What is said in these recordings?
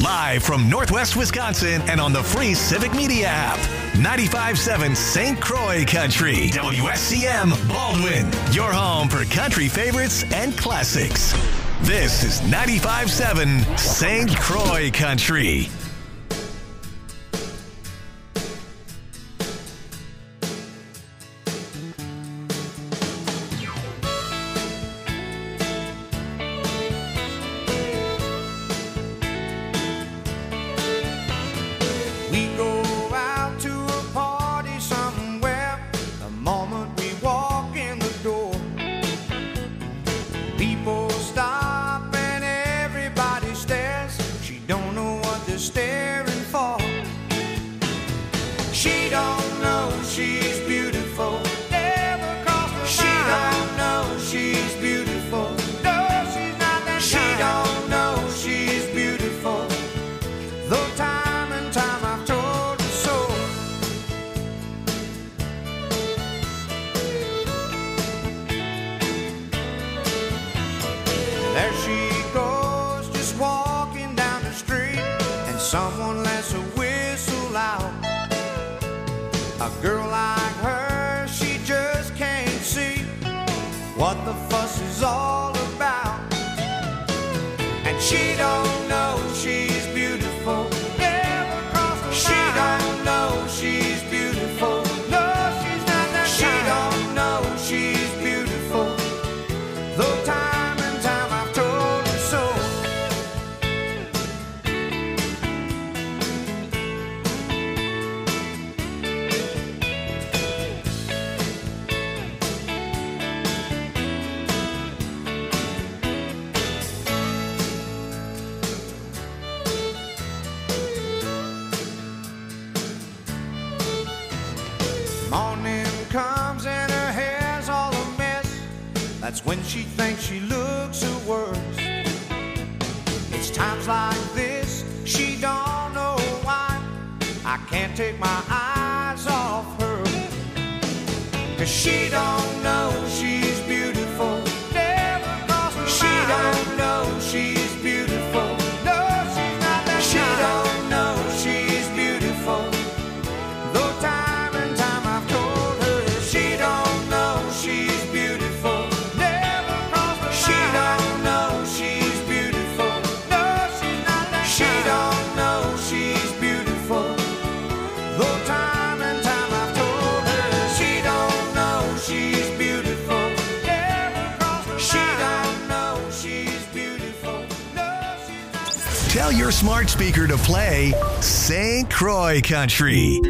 Live from Northwest Wisconsin and on the free Civic Media app. 95.7 St. Croix Country. WSCM Baldwin. Your home for country favorites and classics. This is 95.7 St. Croix Country. That's when she thinks she looks her worst. It's times like this, she don't know why I can't take my eyes off her. 'Cause she don't know she's beautiful. Never crossed her mind. She don't know she's beautiful. No, she's not that She kind. Don't know she's beautiful. Though time and time I've told her she don't know she's beautiful. Tell your smart speaker to play St. Croix Country.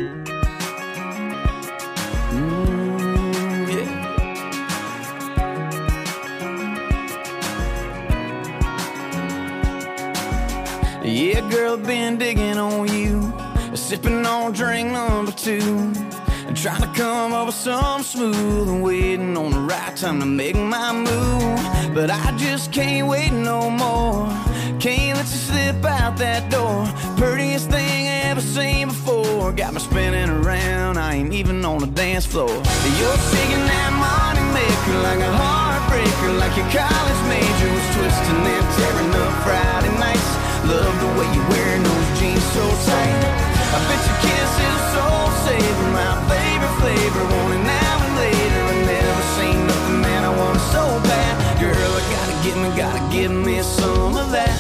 Yeah, girl, been digging on you, sipping on drink number 2, trying to come up with something smooth and waiting on the right time to make my move. But I just can't wait no more. Can't let you slip out that door. Prettiest thing I ever seen before. Got me spinning around, I ain't even on the dance floor. You're shaking that money maker like a heartbreaker, like your college major was twisting and tearing up Friday nights. Love the way you're wearing those jeans so tight. I bet your kiss is a soul saver, my favorite flavor. Want it now and later. I never seen nothing, man, I want it so bad. Girl, I gotta give me some of that.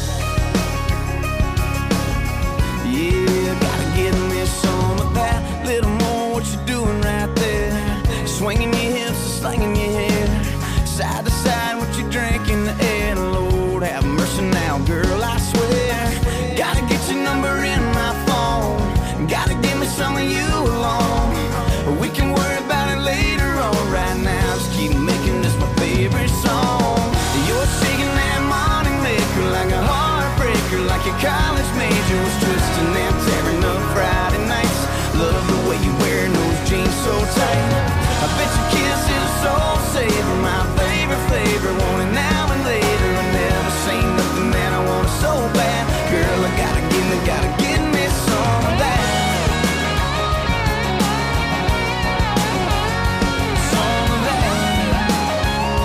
Yeah, gotta give me some of that. Little more what you doing right there. Swinging your hips and slinging your hair. Side to side, what you drink in the air. Lord, have mercy now, girl, I swear. Gotta get your number in my phone. Gotta give me some of you alone. We can worry about it later on. Right now, just keep making this my favorite song. You're shaking that money maker like a heartbreaker, like your college major was twisting and tearing up Friday nights. Love the way you wearing those jeans so tight. I bet your kiss is a soul saver, my favorite flavor. Want it now and later. I never seen nothing that I want it so bad. Girl, I gotta give me some of that.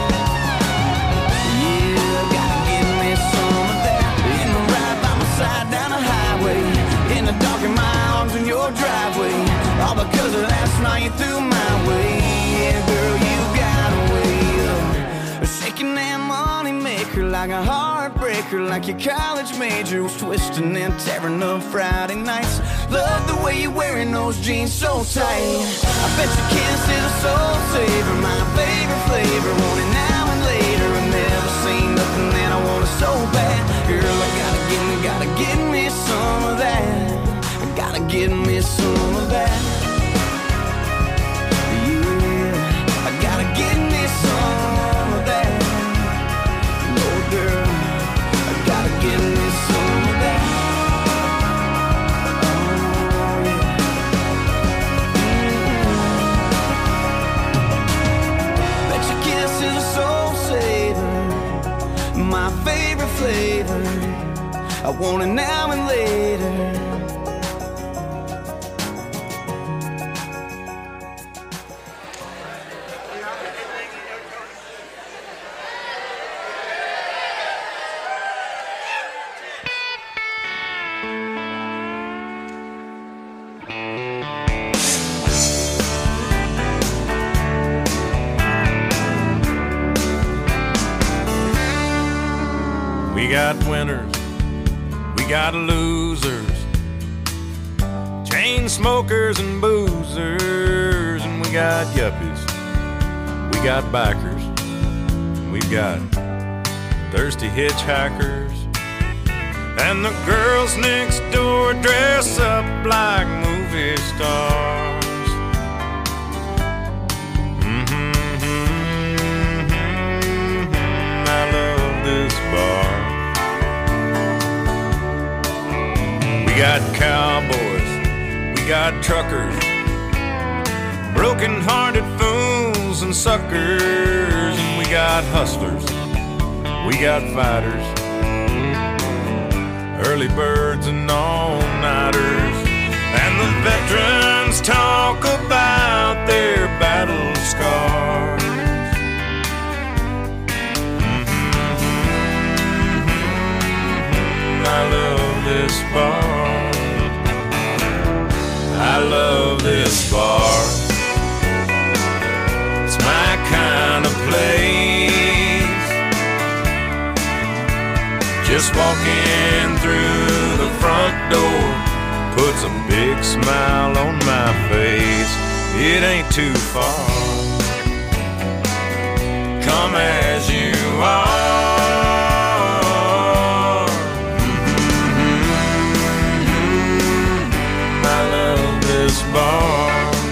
Side 'cause last night you threw my way. Yeah, girl, you got a way of shaking that money maker like a heartbreaker, like your college major was twisting and tearing up Friday nights. Love the way you're wearing those jeans so tight. I bet your kiss is a soul saver, my favorite flavor. Want it now and later. I've never seen nothing that I want it so bad. Girl, I gotta get me some of that. I gotta get me some of that. Yeah, I gotta get me some of that. No, girl, I gotta get me some of that. Oh, yeah. Bet your kiss is a soul saver, my favorite flavor. I want it now and later. We got winners, we got losers, chain smokers and boozers, and we got yuppies, we got bikers, we've got thirsty hitchhikers, and the girls next door dress up like movie stars. I love this bar. We got cowboys, we got truckers, broken-hearted fools and suckers, and we got hustlers, we got fighters, early birds and all-nighters, and the veterans talk about their battle scars. I love this bar. I love this bar. It's my kind of place. Just walking through the front door puts a big smile on my face. It ain't too far. Come as you are. Bar.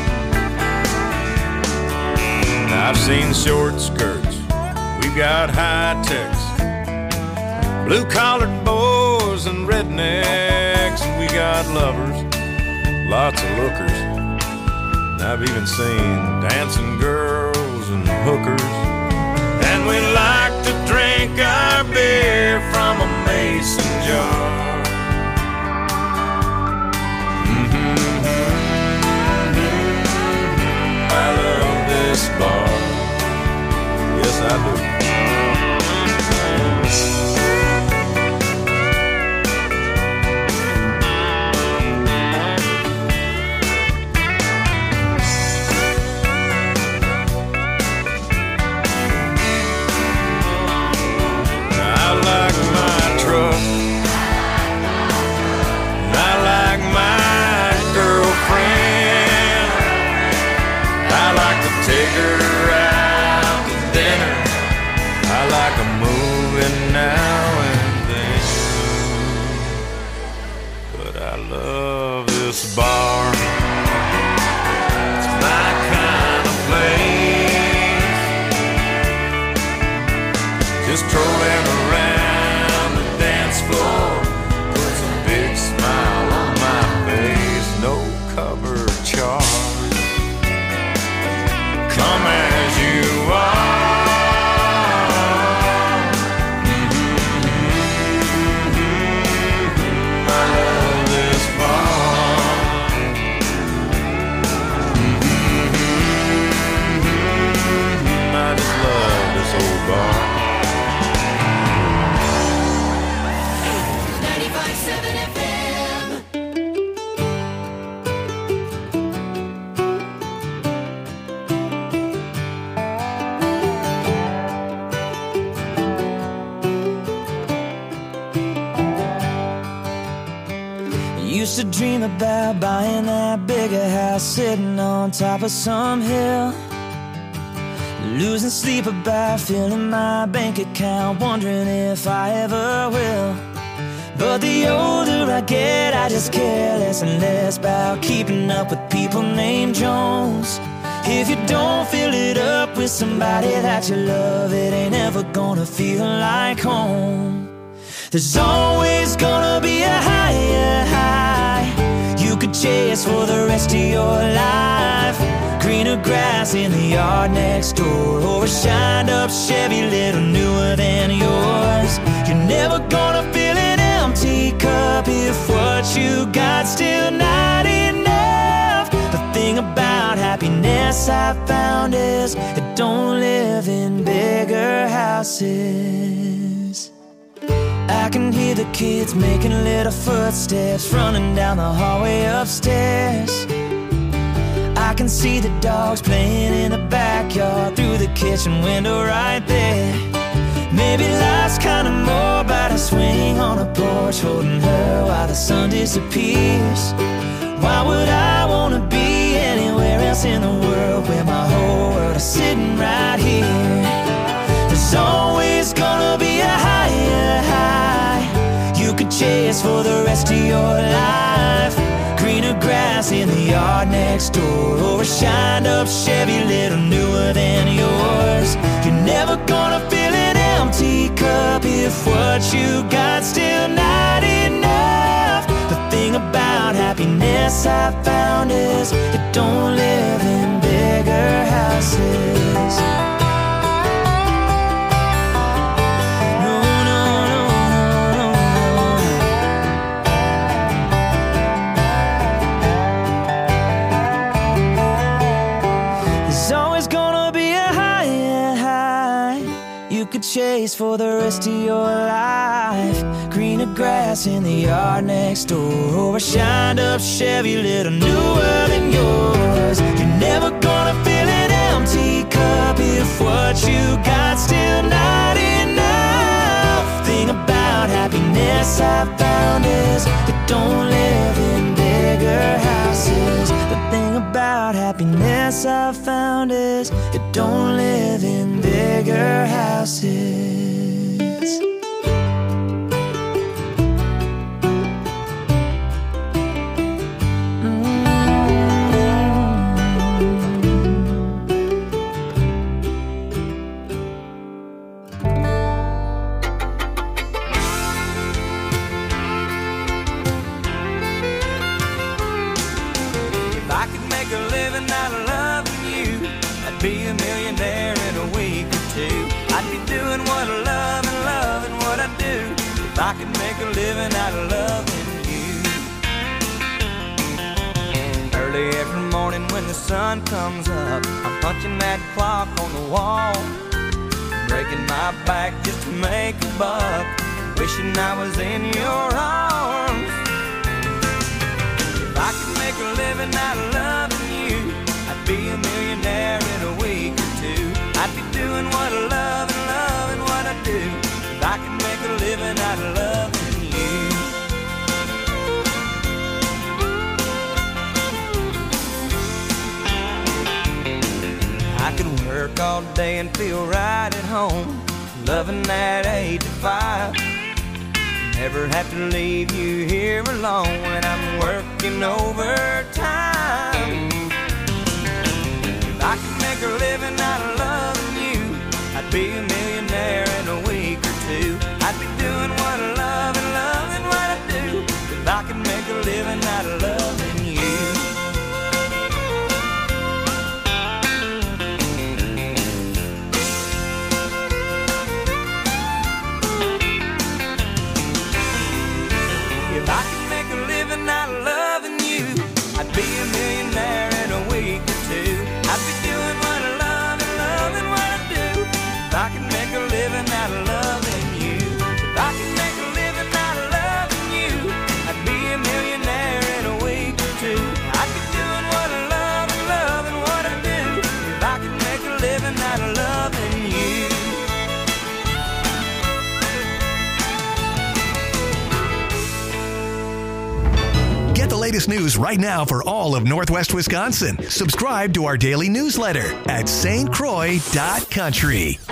I've seen short skirts, we've got high techs, blue-collared boys and rednecks, and we got lovers, lots of lookers. I've even seen dancing girls and hookers, and we like to drink our beer from a mason jar. I love this bar. Yes, I do. I like my truck. I like my girlfriend. I like to take her out to dinner used to dream about buying that bigger house, sitting on top of some hill, losing sleep about filling my bank account, wondering if I ever will. But the older I get, I just care less and less about keeping up with people named Jones. If you don't fill it up with somebody that you love, it ain't ever gonna feel like home. There's always gonna be a higher high you could chase for the rest of your life. Greener grass in the yard next door, or a shined up Chevy little newer than yours. You're never gonna fill an empty cup if what you got still not enough. The thing about happiness I found is it don't live in bigger houses. I can hear the kids making little footsteps running down the hallway upstairs. I can see the dogs playing in the backyard through the kitchen window right there. Maybe life's kinda more about a swing on a porch, holding her while the sun disappears. Why would I wanna be anywhere else in the world where my whole world is sitting right here? There's always gonna be a higher high you could chase for the rest of your life. Greener grass in the yard next door, or a shined up Chevy little newer than yours. You're never gonna fill an empty cup if what you got still not enough. The thing about happiness I found is it don't live in bigger houses. Chase for the rest of your life. Greener grass in the yard next door, or a shined up Chevy little newer than yours. You're never gonna fill an empty cup if what you got still not enough. Thing about happiness I found is it don't live in bigger houses. The thing about happiness I found is it don't live in bigger houses. Be a millionaire in a week or two. I'd be doing what I love and loving what I do. If I could make a living out of loving you. Early every morning when the sun comes up, I'm punching that clock on the wall, breaking my back just to make a buck, wishing I was in your arms. If I could make a living out of loving you, I'd be a millionaire in a week or two. I'd be doing what I love and loving what I do. If I could make a living out of loving you. I could work all day and feel right at home, loving that 8 to 5. Never have to leave you here alone when I'm working overtime. I could make a living out of loving you, I'd be a millionaire in a week or two. I'd be doing what I love and loving what I do. If I could make a living out of loving you. If I could make a living out of loving you, I'd be a millionaire in a week or two. I'd be doing what I love and loving what I do. If I could make a living out of loving you. latest news right now for all of Northwest Wisconsin. Subscribe to our daily newsletter at stcroix.country.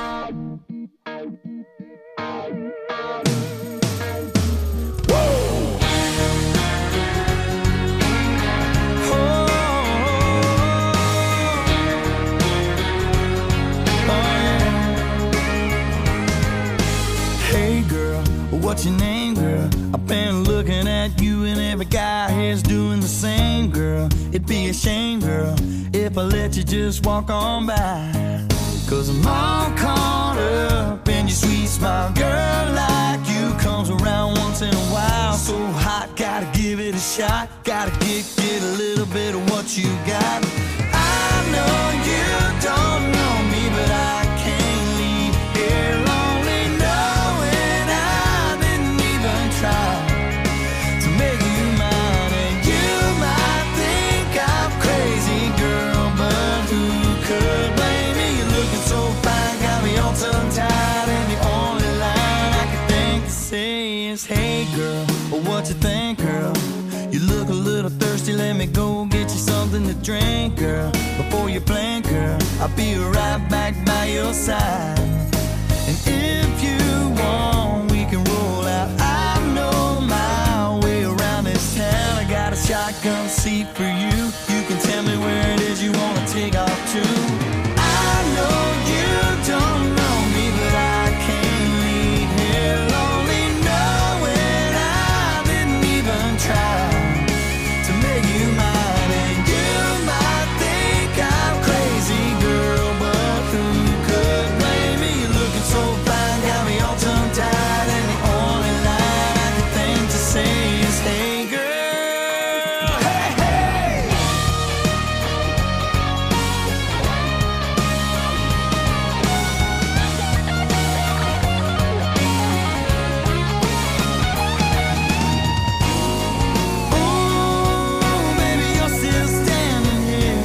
What's your name, girl? I've been looking at you and every guy here's doing the same, girl. It'd be a shame, girl, if I let you just walk on by. Cause I'm all caught up in your sweet smile. Girl like you comes around once in a while. So hot, gotta give it a shot. Gotta get a little bit of what you got. I know you don't know me, but I can't leave here lonely knowing I didn't even try to make you mine. And you might think I'm crazy, girl, but who could blame me? You're looking so fine, got me all tongue-tied, and the only line I can think to say is, hey girl, what you think, girl? You look a little thirsty, let me go get you something to drink, girl. Before you blink, girl, I'll be right back by your side. And if you want, we can roll out. I know my way around this town. I got a shotgun seat for you. You can tell me where it is you wanna take off to. I know you don't know me, but I can't leave here lonely knowing I didn't even try to make you mine. And you might think I'm crazy, girl, but who could blame me? You're looking so fine, got me all tongue-tied, and the only line I can think to say is, hey girl, hey, hey. Ooh, baby, you're still standing here.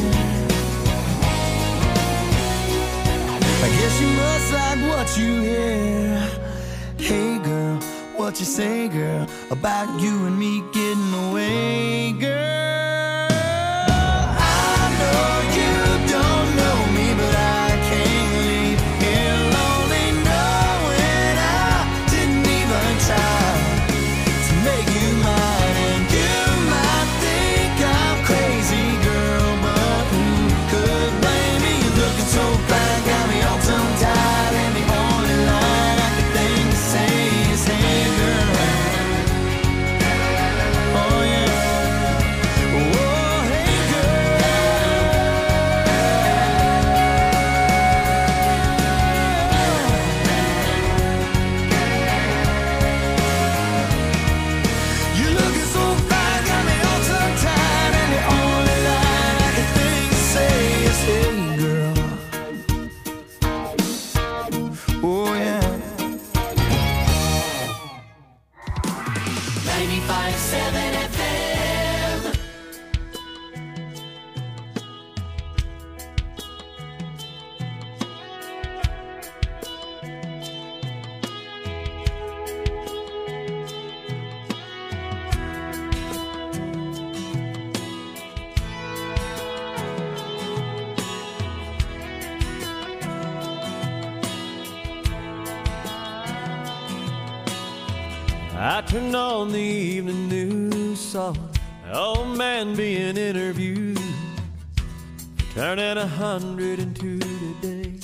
I guess you must like what you hear. Hey girl, what you say, girl, about you and me getting away, girl? I know you don't know me, but I can't leave here lonely knowing I didn't even try to make you mine. And you might think I'm crazy, girl, but who could blame me? You're looking so fine, got me all tongue-tied, and the only line I can think to say is, hey girl. Oh yeah. Oh, hey girl. You're looking so fine, got me all tongue-tied, and the only line I can think to say is, hey girl. Oh yeah. 95.7 FM. I turned on the evening news, saw an old man being interviewed, turning 102 today.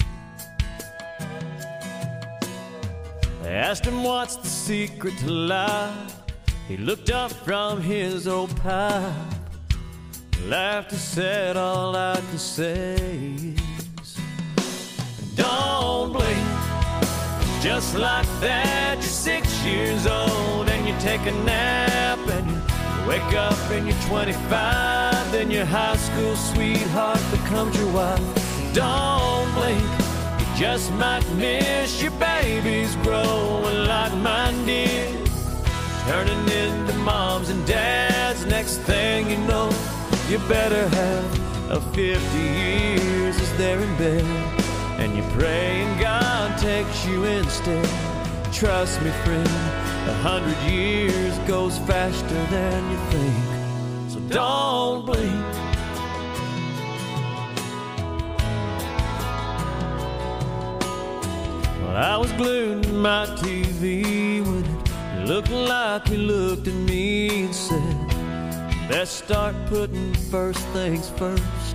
They asked him what's the secret to life. He looked up from his old pipe, laughed and said, all I can say is, don't blink. Just like that, you're 6 years old and you take a nap and you wake up and you're 25, then your high school sweetheart becomes your wife. Don't blink, you just might miss your babies growing like mine did, turning into moms and dads. Next thing you know, you better have a 50 years as they're in bed, and you pray and God takes you instead. Trust me, friend, 100 years goes faster than you think. So don't blink. Well, I was glued to my TV when it looked like he looked at me and said, best start putting first things first.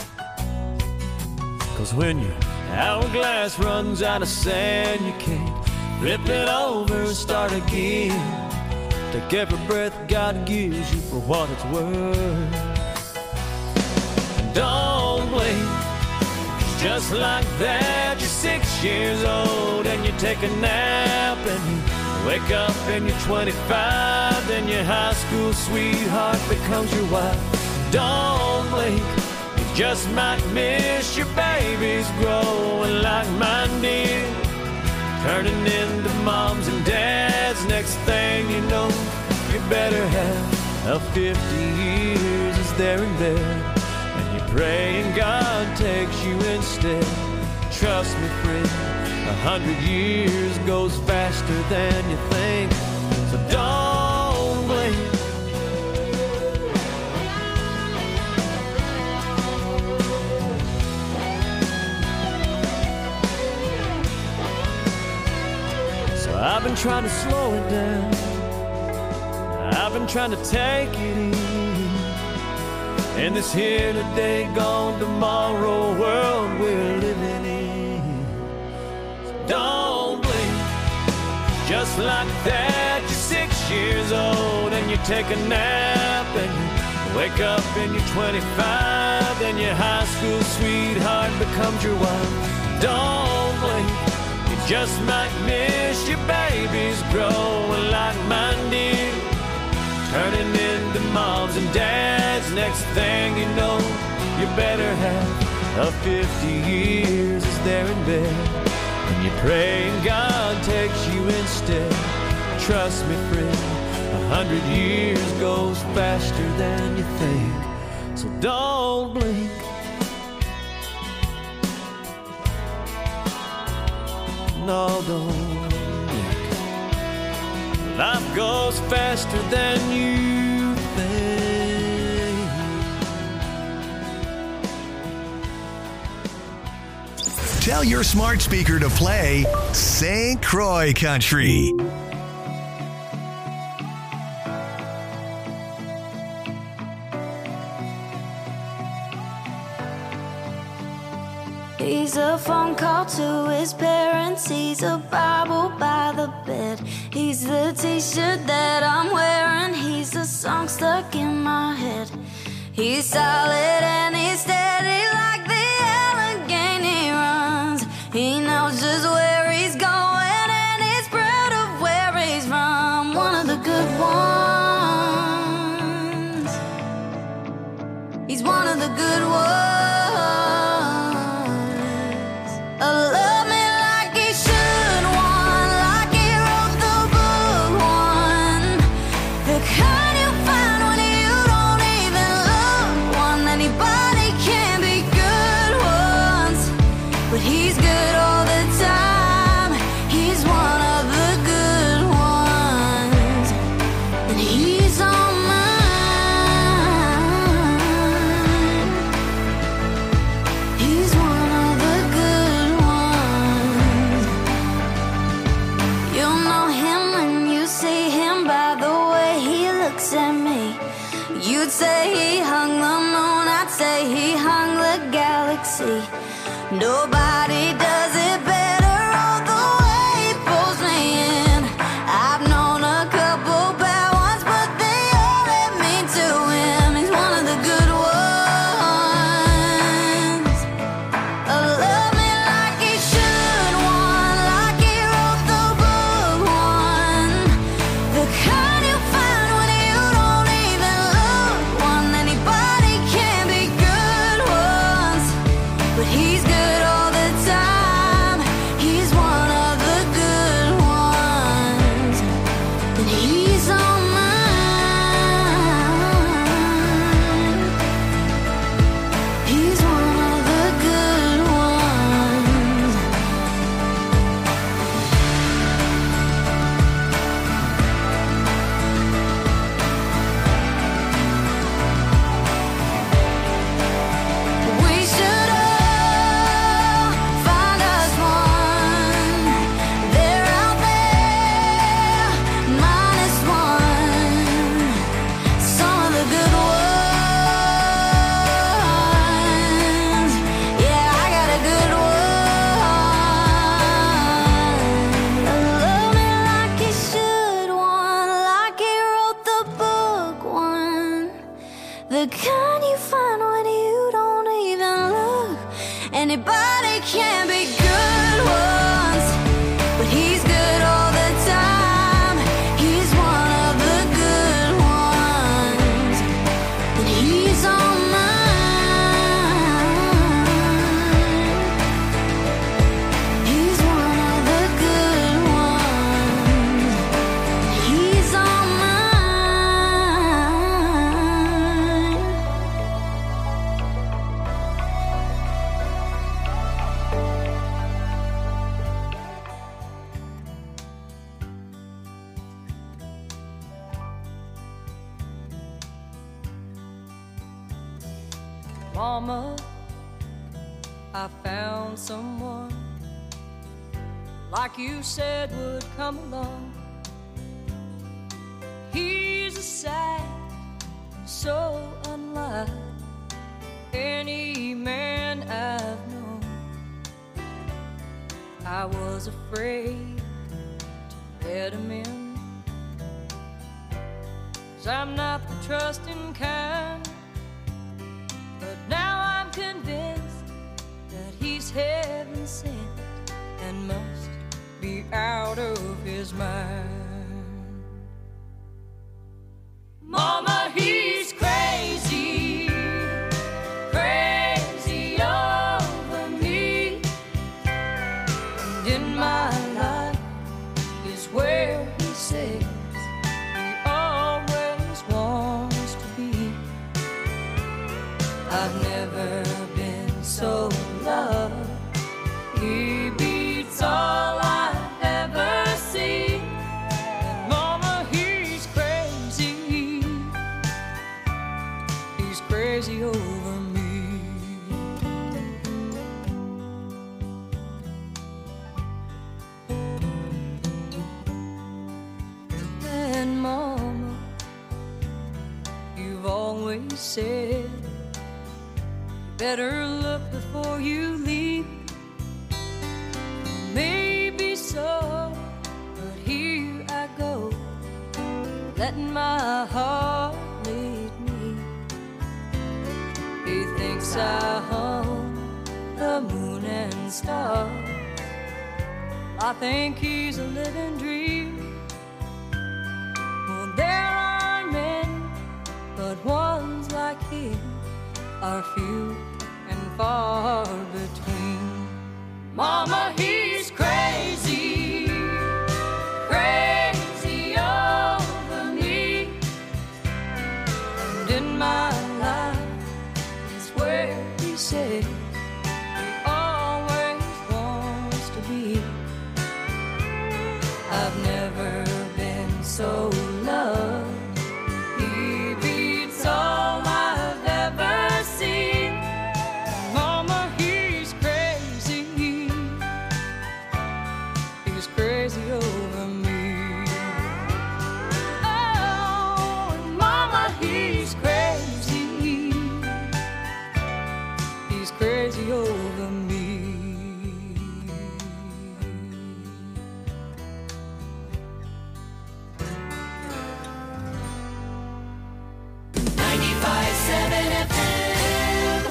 'Cause when your hourglass runs out of sand, you can't flip it over and start again. Take every breath God gives you for what it's worth. Don't blink, 'cause just like that, you're 6 years old and you take a nap and you wake up and you're 25, then your high school sweetheart becomes your wife. Don't blink, you just might miss your babies growing like mine did, turning into moms and dads. Next thing you know, you better have a 50 years is there in bed, and you're praying God takes you instead. Trust me, friend, 100 years goes faster than you think, so don't blink. So I've been trying to slow it down, I've been trying to take it easy in this here today, gone tomorrow world we're living in. So don't blink, just like that, you're 6 years old and you take a nap and you wake up and you're 25, then your high school sweetheart becomes your wife. Don't blink, you just might miss your babies growing like mine did, turning into moms and dads. Next thing you know, you better have a 50 years is there in bed, and you're praying God takes you instead. Trust me, friend, 100 years goes faster than you think, so don't blink. No, don't blink. Life goes faster than you think. Tell your smart speaker to play St. Croix Country. He's a phone call to his parents. He's a Bible by the bed. He's the t-shirt that I'm wearing. He's a song stuck in my head. He's solid and he's steady like the Allegheny runs. He knows just where he's going and he's proud of where he's from. One of the good ones. He's one of the good ones. Love me like he should, one like he wrote the book, one the kind you find when you don't even look, one anybody can be good once, but he's good all the time. He's one of the good ones, and he's on mine. He's one of the good ones. You'll know him when you see him by the way he looks at me. You'd say he hung the moon, I'd say he hung the galaxy. Nobody does it better, all the way he pulls me in. I've known a couple bad ones, but they all led me to him. He's one of the good ones. Love me like he should, one like he wrote the book, one the kind you find when you don't even look, one anybody can be good once, but he's good all the time. He's one of the good ones, and he's on mine. He's one of the good ones. the kind you find when you don't even look. Anybody can be good once, but he's good all the time. He's one of the good ones, and he's on mine. He's one of the good ones, he's on mine. Mama, I found someone like you said would come along. He's a sight so unlike any man I've known. I was afraid to let him in, 'cause I'm not the trusting kind. But now I'm convinced that he's heaven sent and must be out of his mind. Mama, he's crazy, crazy over me. And in my life is where he says he always wants to be. I've never been so loved. He beats all I've ever seen. And Mama, he's crazy. He's crazy over me. And Mama, you've always said better look before you leave. Maybe so, but here I go, letting my heart lead me. He thinks I hum the moon and stars. I think he's a living dream. Well, there are many, but ones like him are few and far between. Mama, he's crazy, crazy over me. And in my life is where he says he always wants to be. I've never been so loved. He beats all I've ever seen. Mama, he's crazy. He's crazy over me. Oh, and Mama, he's crazy. He's crazy over me. 95.7 FM.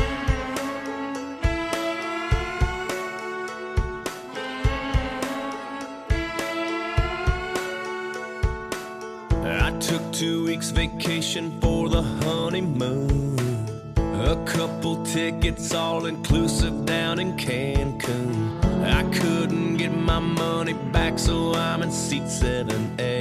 I took 2 weeks vacation for the honeymoon. A couple tickets all inclusive down in Cancun. I couldn't get my money back, so I'm in seat 7A.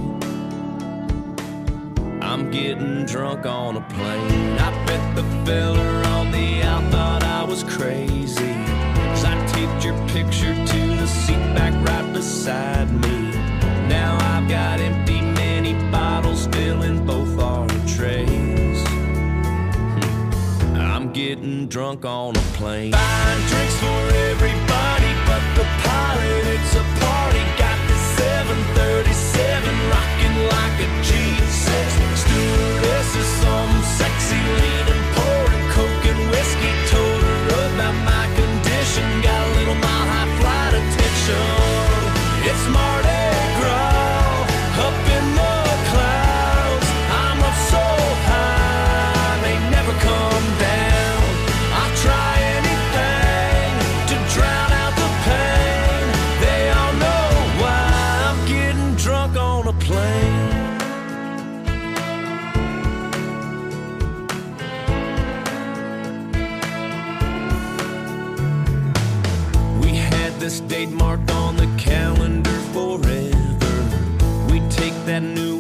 I'm getting drunk on a plane. I bet the fella on the out thought I was crazy, 'cause I taped your picture to the seat back right beside me. Now I've got empty mini bottles filling both our trays. I'm getting drunk on a plane. Buying drinks for everybody but the pilot. It's a party. Got the 737 rocking like a G6. Stewardess is some sexy leaning, pouring coke and whiskey. Told her about my condition. Got a little mile high flight attention. It's Mardi Gras up in the clouds. I'm up so high.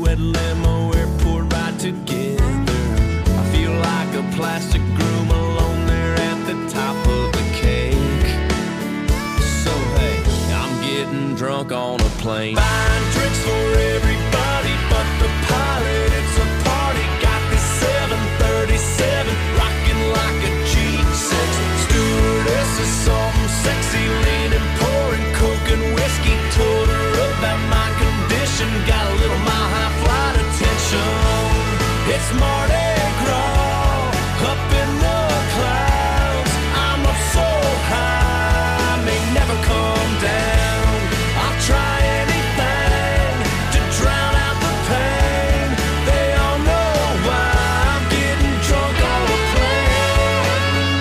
red limo, airport ride together. I feel like a plastic groom alone there at the top of the cake. So hey, I'm getting drunk on a plane, buying drinks for everybody but the pilot. It's a party, got this 737 rocking like a G6. Stewardess is something sexy, leaning, pouring coke and whiskey. Told her about my condition, got a little mile high flight attention. It's Mardi Gras up in the clouds. I'm up so high, may never come down. I'll try anything to drown out the pain. They all know why I'm getting drunk on a plane.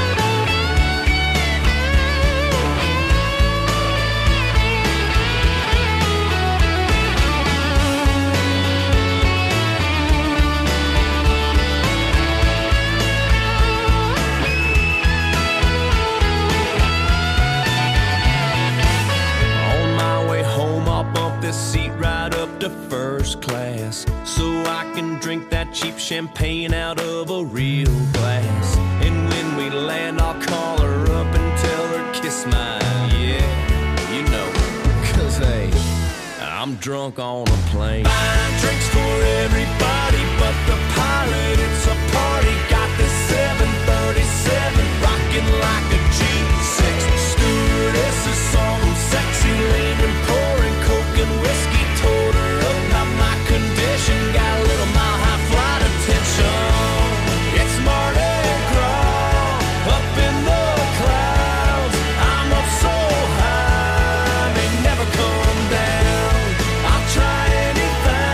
On my way home, I'll bump this seat right up to first class, so I can drink that cheap champagne out of a real glass. And when we land, I'll call her up and tell her kiss mine. Yeah, you know, 'cause hey, I'm drunk on a plane. Buying drinks for everybody but the pilot. It's a party, got this 737 rocking like a G6. Stewardess is something sexy, leaning, pouring coke and whiskey. Told her about my condition, got a little mile high flight attention. It's Mardi Gras up in the clouds. I'm up so high, may never come down. I'll try anything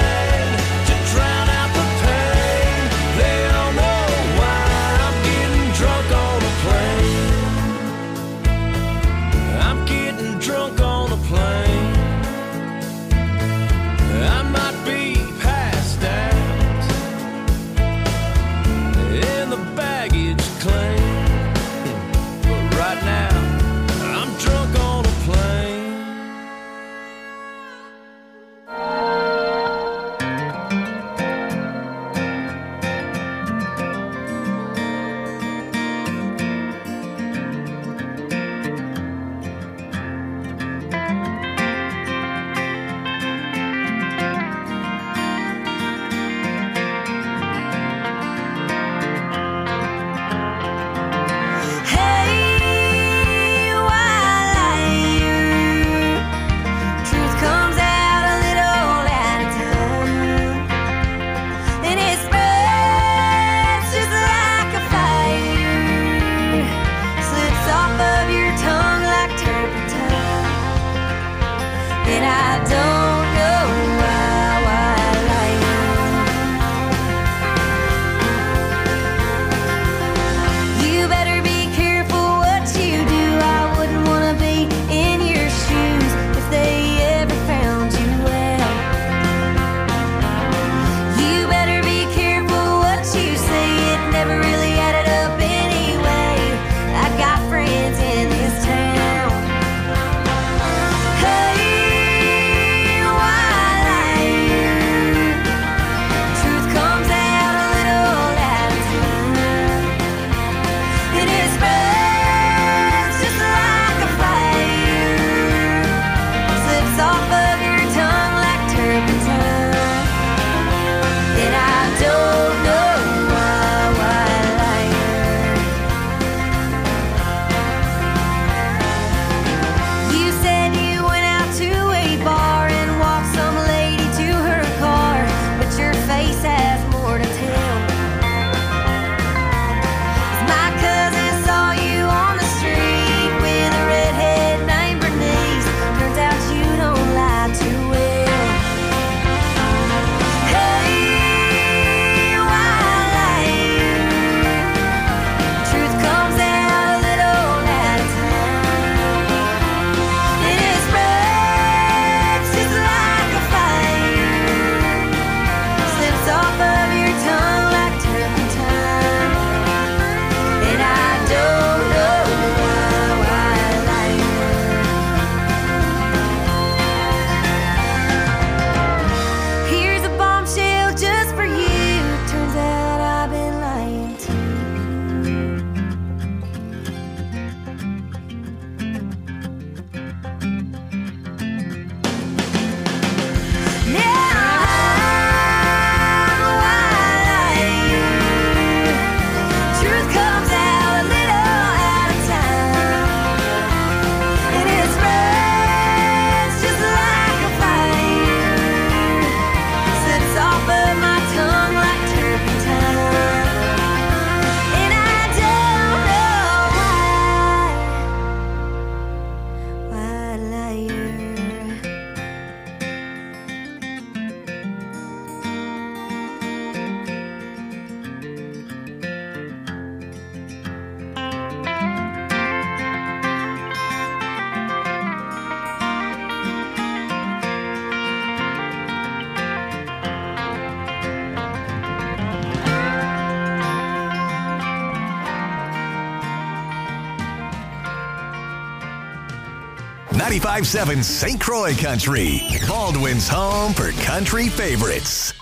95.7 St. Croix Country, Baldwin's home for country favorites.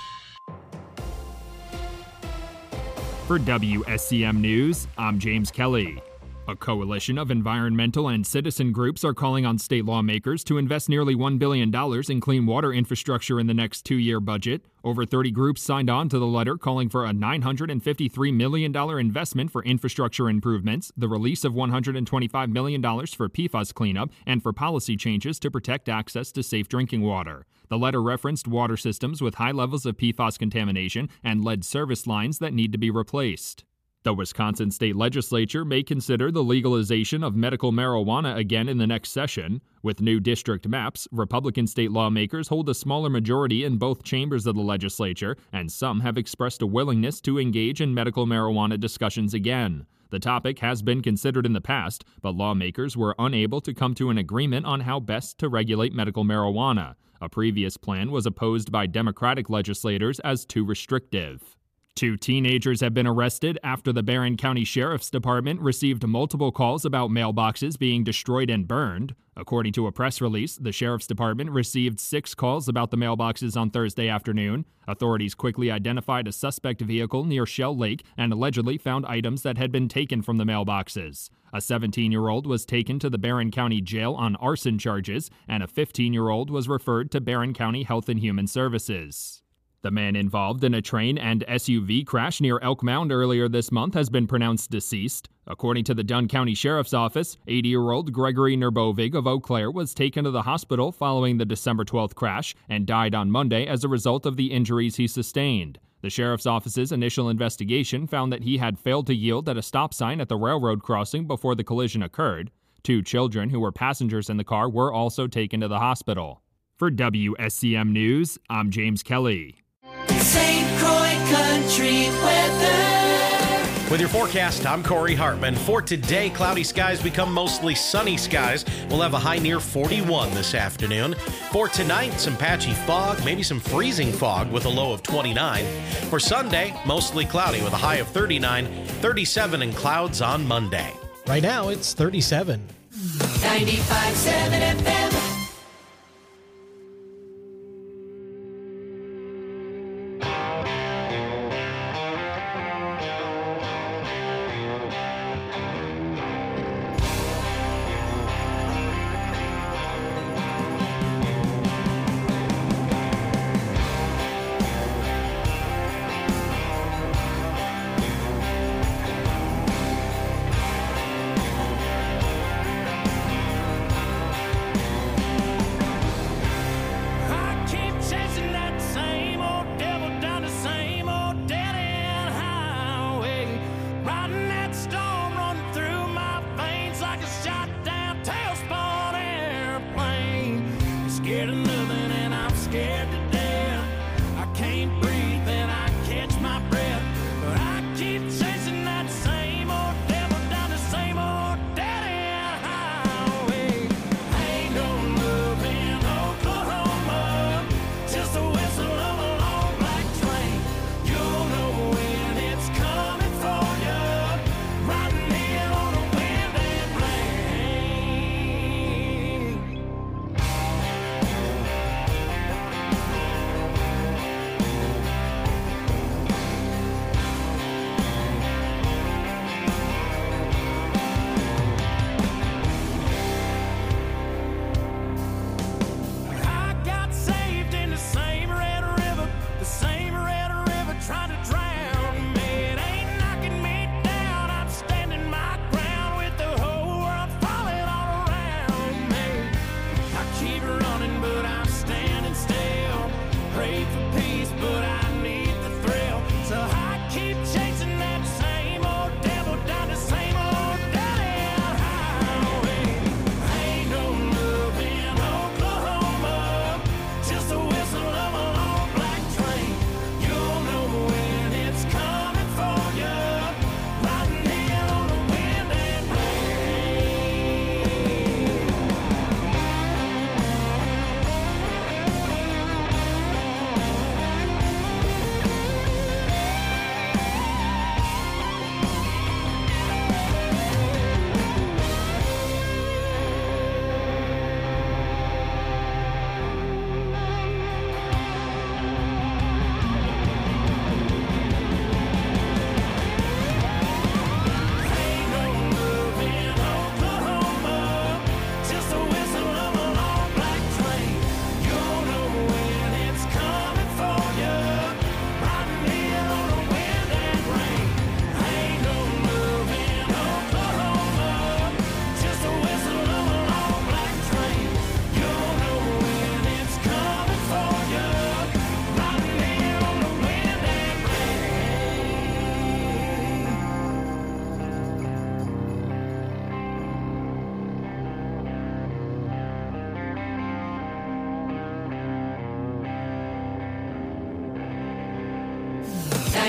For WSCM News, I'm James Kelly. A coalition of environmental and citizen groups are calling on state lawmakers to invest nearly $1 billion in clean water infrastructure in the next two-year budget. Over 30 groups signed on to the letter calling for a $953 million investment for infrastructure improvements, the release of $125 million for PFAS cleanup, and for policy changes to protect access to safe drinking water. The letter referenced water systems with high levels of PFAS contamination and lead service lines that need to be replaced. The Wisconsin State Legislature may consider the legalization of medical marijuana again in the next session. With new district maps, Republican state lawmakers hold a smaller majority in both chambers of the legislature, and some have expressed a willingness to engage in medical marijuana discussions again. The topic has been considered in the past, but lawmakers were unable to come to an agreement on how best to regulate medical marijuana. A previous plan was opposed by Democratic legislators as too restrictive. 2 teenagers have been arrested after the Barron County Sheriff's Department received multiple calls about mailboxes being destroyed and burned. According to a press release, the Sheriff's Department received 6 calls about the mailboxes on Thursday afternoon. Authorities quickly identified a suspect vehicle near Shell Lake and allegedly found items that had been taken from the mailboxes. A 17-year-old was taken to the Barron County Jail on arson charges, and a 15-year-old was referred to Barron County Health and Human Services. The man involved in a train and SUV crash near Elk Mound earlier this month has been pronounced deceased. According to the Dunn County Sheriff's Office, 80-year-old Gregory Nerbovig of Eau Claire was taken to the hospital following the December 12th crash and died on Monday as a result of the injuries he sustained. The Sheriff's Office's initial investigation found that he had failed to yield at a stop sign at the railroad crossing before the collision occurred. 2 children who were passengers in the car were also taken to the hospital. For WSCM News, I'm James Kelly. St. Croix Country weather. With your forecast, I'm Corey Hartman. For today, cloudy skies become mostly sunny skies. We'll have a high near 41 this afternoon. For tonight, some patchy fog, maybe some freezing fog with a low of 29. For Sunday, mostly cloudy with a high of 39, 37 and clouds on Monday. Right now, it's 37. 95.7 FM.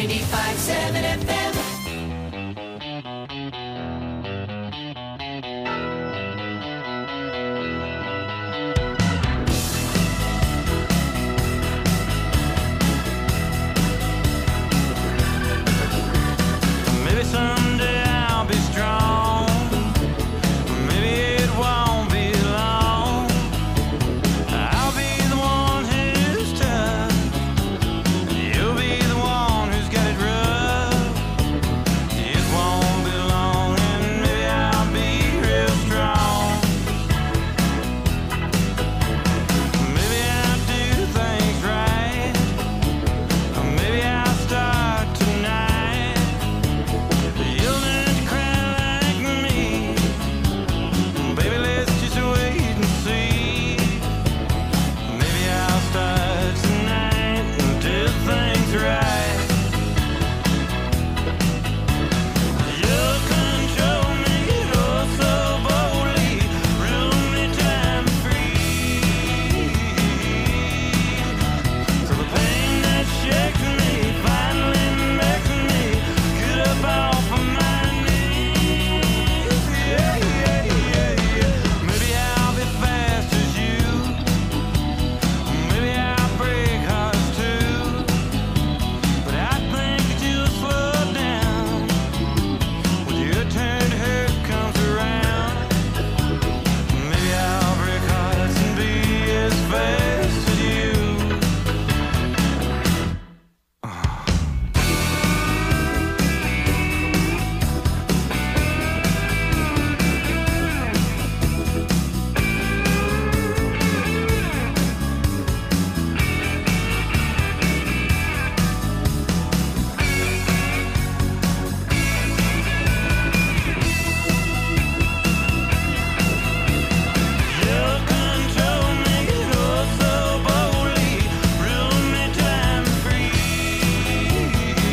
95.7 FM. Maybe someday I'll be strong. Maybe it won't be long. I'll be the one who's tough. You'll be the one who's got it rough. It won't be long, and maybe I'll be real strong. Maybe I'll do things right. Maybe I'll start tonight. You'll learn to cry like me. Baby, let's just wait and see. Maybe I'll start tonight and do things right. You'll control me, oh so boldly, rule me time free. So the pain that shakes me finally makes me get up off of my knees. Yeah, yeah, yeah, yeah. Maybe I'll be fast as you. Maybe I'll break hearts too. But I think that you'll slow down when your turn to hurt comes around. Maybe I'll break hearts and be as fast as you. You'll control me, oh so boldly, rule me time free.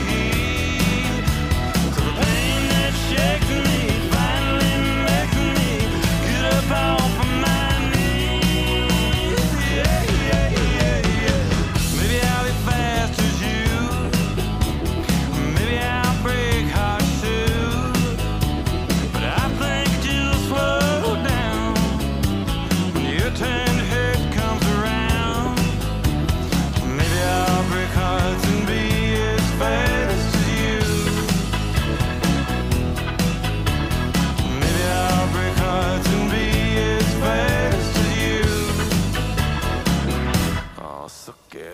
So the pain that shakes me finally makes me get up off of my knees. Yeah, yeah, yeah, yeah. Maybe I'll be fast as you. Maybe I'll break hearts too. But I think you'll slow down when your turn to hurt comes around. Maybe I'll break hearts and be as fast as you. Maybe I'll break hearts and be as fast as you. Oh, so good.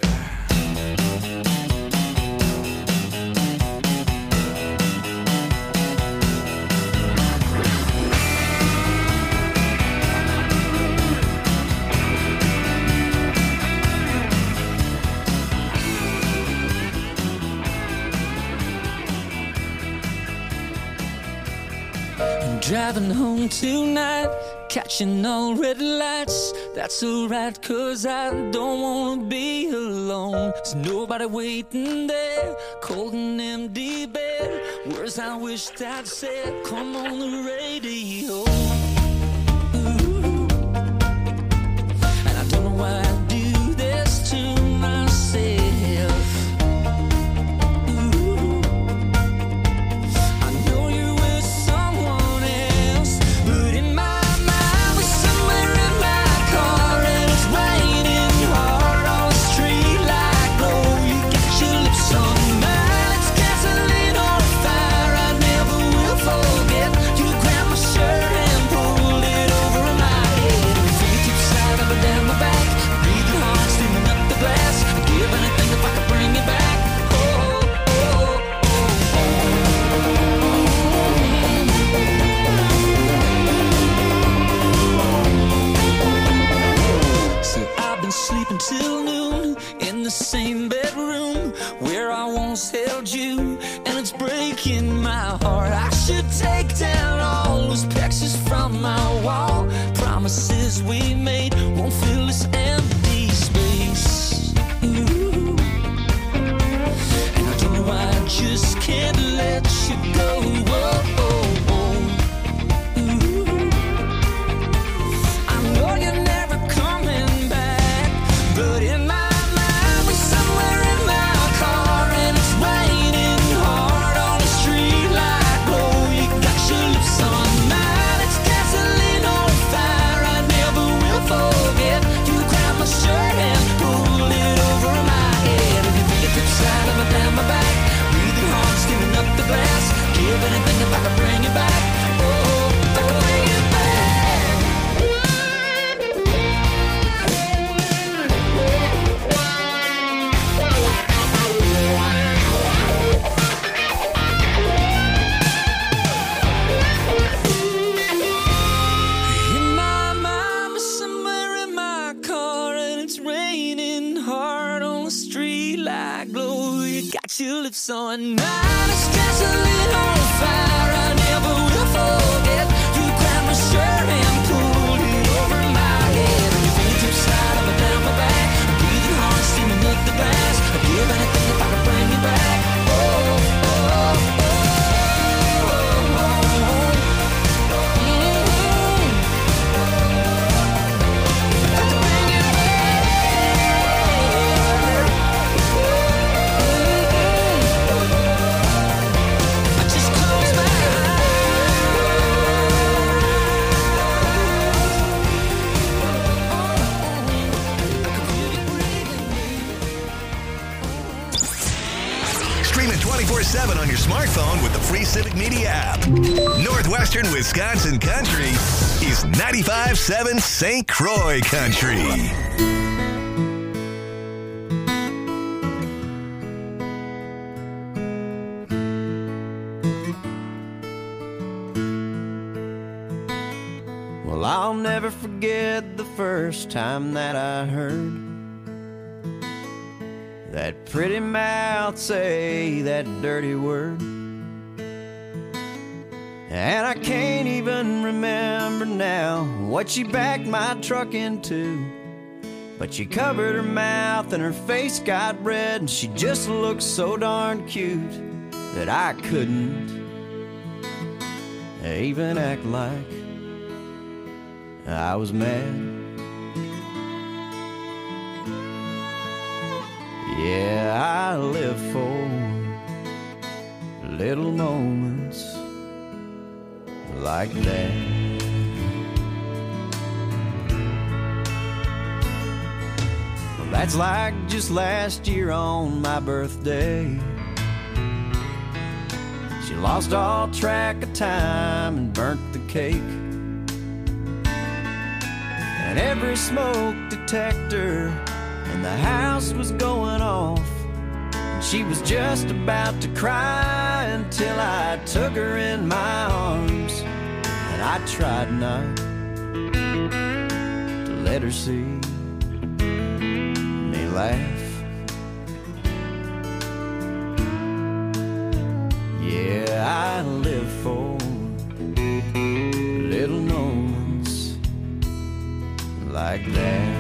Driving home tonight, catching all red lights. That's alright, cause I don't wanna be alone. There's nobody waiting there, cold and empty bed. Words I wished I'd said, come on the radio. Ooh. And I don't know why I do this to myself. Ooh. I know you're with someone else, but in my mind we're somewhere in my car and it's raining hard on the street like gold. You got your lips on mine, it's gasoline on fire. I never will forget. You grabbed my shirt and pulled it over my head. Fingertips slide up and down my back, breathing hard, steaming up the glass. I'd give anything if I could bring you back. Oh, oh, oh, oh. See, I've been sleeping till noon in the same bedroom where I once held you, and it's breaking my heart. I should take down all those pictures from my wall. Promises we made won't fill this empty space. Ooh. And I don't know why I just can't let you go. Whoa, oh, oh. Ooh. I know you're never coming back, but in my mind we're somewhere in my car and it's raining give anything if I could bring you back. Oh, if I could bring you back. In my mind, we're somewhere in my car, and it's raining hard on the street like glow. You got your lips on mine, it's just a little fire I never will forget. You grabbed my shirt and pulled it over my head. Your fingertips slide up and down my back. I'm breathing hard, steaming up the glass. I'd give anything if I could bring you back. Oh, oh, oh, oh, oh, oh. If I could bring you back. I just close my Stream it 24/7 on your smartphone with the free Civic Media app. Northwestern Wisconsin Country is 95.7 St. Croix Country. Well, I'll never forget the first time that I heard that pretty mouth say that dirty word. And I can't even remember now what she backed my truck into. But she covered her mouth and her face got red, and she just looked so darn cute that I couldn't even act like I was mad. Yeah, I live for little moments like that. Well, that's like just last year on my birthday. She lost all track of time and burnt the cake. And every smoke detector in the house was going off, and she was just about to cry until I took her in my arms, and I tried not to let her see me laugh. Yeah, I live for little moments like that.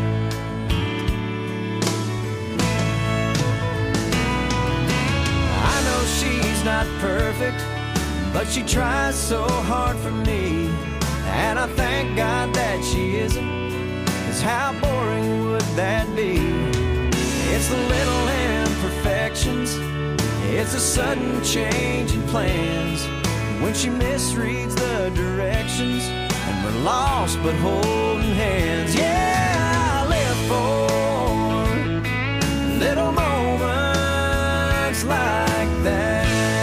She's not perfect, but she tries so hard for me, and I thank God that she isn't, 'cause how boring would that be? It's the little imperfections, it's a sudden change in plans, when she misreads the directions, and we're lost but holding hands. Yeah, I live for little moments like that.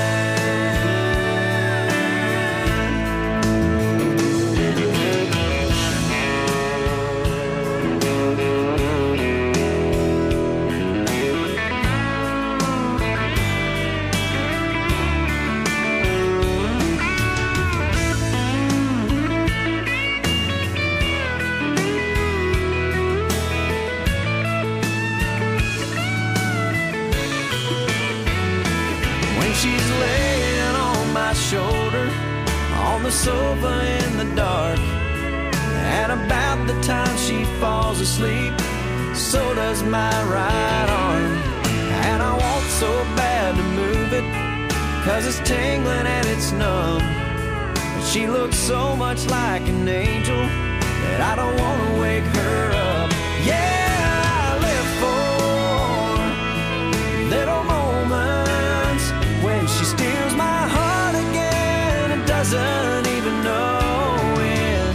She's laying on my shoulder on the sofa in the dark, and about the time she falls asleep, so does my right arm. And I want so bad to move it, 'cause it's tingling and it's numb, but she looks so much like an angel that I don't want to wake her up. Yeah, I live for little moments when she steals my heart again and doesn't even know it.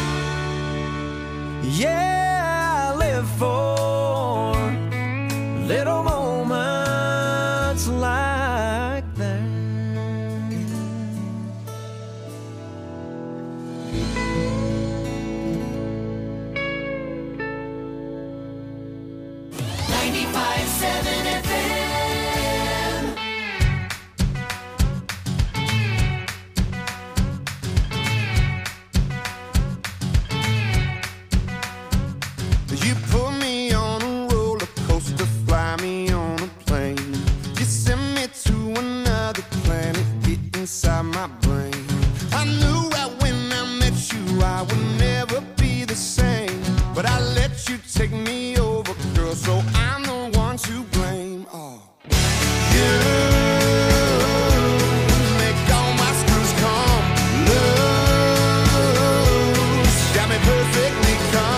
Yeah, I live for little moments like that. my brain. I knew right when I met you I would never be the same, but I let you take me over, girl, so I'm the one to blame. Oh, you make all my screws come loose, got me perfectly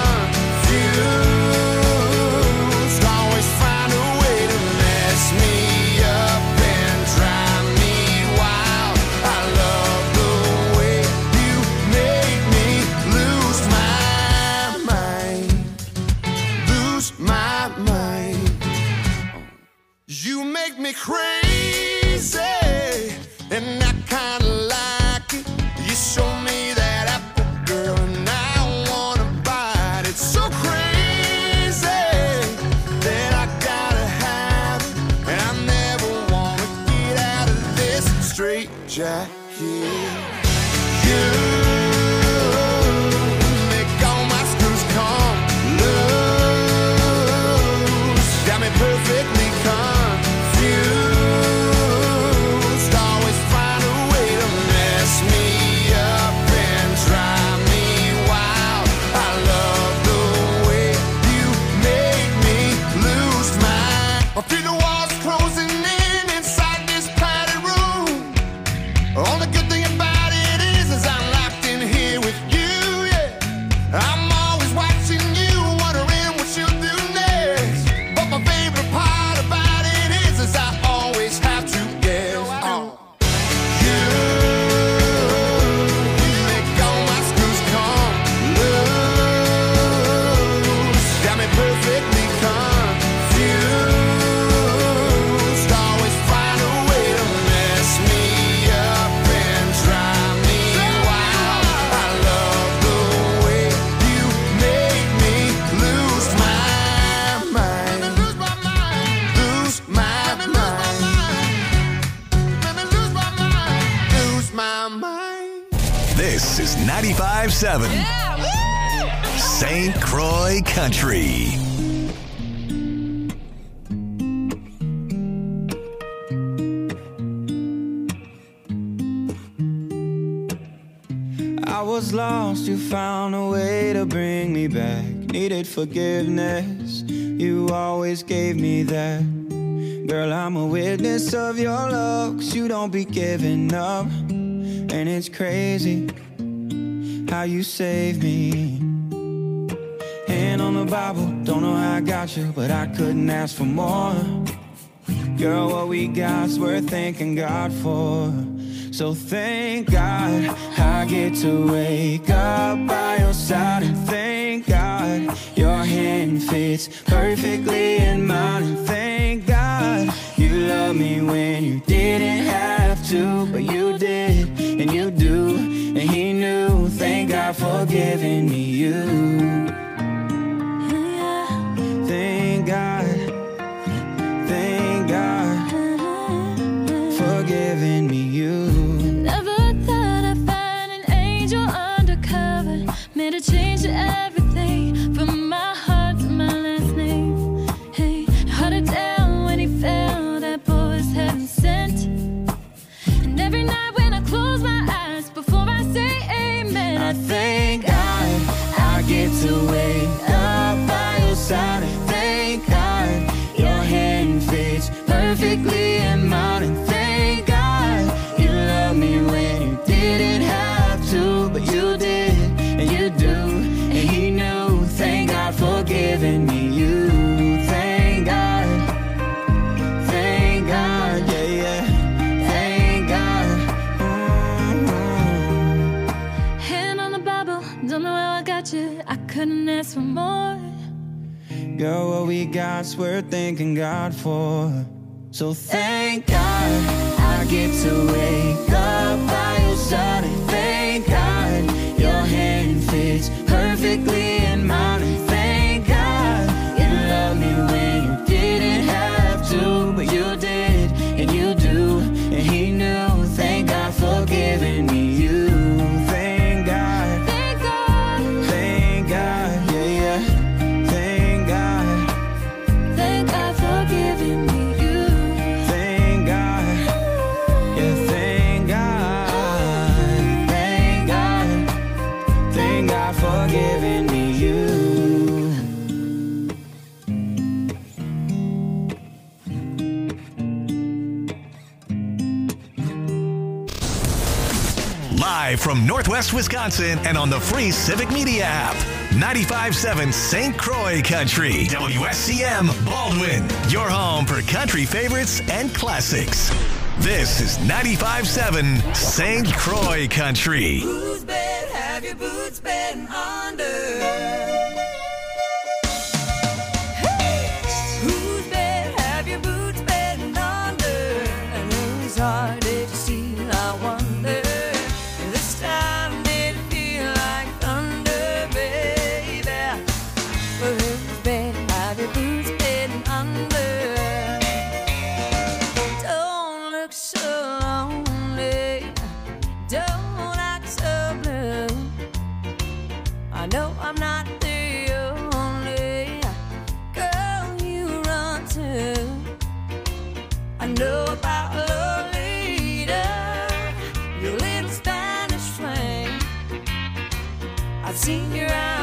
confused, always find a way to mess me up and drive me wild. I love the way you make me lose my mind, lose my mind. You make me crazy, and I kinda like it. You show me that apple, girl, and I wanna bite it. So crazy that I gotta have it, and I never wanna get out of this straight jacket. You make all my screws come loose, got me perfectly confused, always find a way to mess me up and drive me wild. I love the way you make me lose my. I feel the walls closing in inside this padded room. Only good thing about it is I'm locked in here with you, yeah. I'm always watching you, wondering what you'll do next. But my favorite part about it is I always have to guess. Oh, you make all my screws come loose, got me perfectly confused, always find a way to mess me up and drive me wild. I love the way you make me lose my mind, lose my mind, lose my mind, lose my mind. This is 95.7 St. Croix Country. I was lost, you found a way to bring me back. Needed forgiveness, you always gave me that. Girl, I'm a witness of your love, 'cause you don't be giving up. And it's crazy how you saved me. Hand on the Bible, don't know how I got you, but I couldn't ask for more. Girl, what we got's worth thanking God for. So thank God I get to wake up by your side, and thank God your hand fits perfectly in mine, and thank God you love me when you didn't have to, but you did and you do, and he knew. Thank God for giving me you. Thank God, thank God for giving me you. Never thought I'd find an angel undercover, made a change to everything, from my heart to my last name. Hey, held it down when he fell, that boy was heaven sent. And every night when I close my eyes, before I say amen, I thank God I get to wake up by your side, and thank God your hand fits perfectly in mine, and thank God you love me when you didn't have to, but you did and you do, and he knew. Thank God for giving me you. Thank God, yeah, yeah. Thank God. hand on the Bible, don't know how I got you, I couldn't ask for more. Girl, what we got's worth thanking God for. So thank God I get to wake up by your side, and thank God your hand fits perfectly in mine, and thank God you love me when you didn't have to, but you did and you do, and he knew. Thank God for giving me you. Thank God, Thank God, thank God, yeah, yeah. Thank God, thank God for giving me you. thank God, yeah, thank God. Live from Northwest Wisconsin and on the free Civic Media app. 95.7 St. Croix Country. WSCM Baldwin. Your home for country favorites and classics. This is 95.7 St. Croix Country. Whose bed have your boots been under? Whose bed have your boots been under? And whose heart did you steal, I wonder? This time did it feel like thunder, baby? But whose bed have your boots been under? Don't look so lonely, don't act so blue. I know I'm not the only girl you run to. I know about Lolita, your little Spanish flame. I've seen your eyes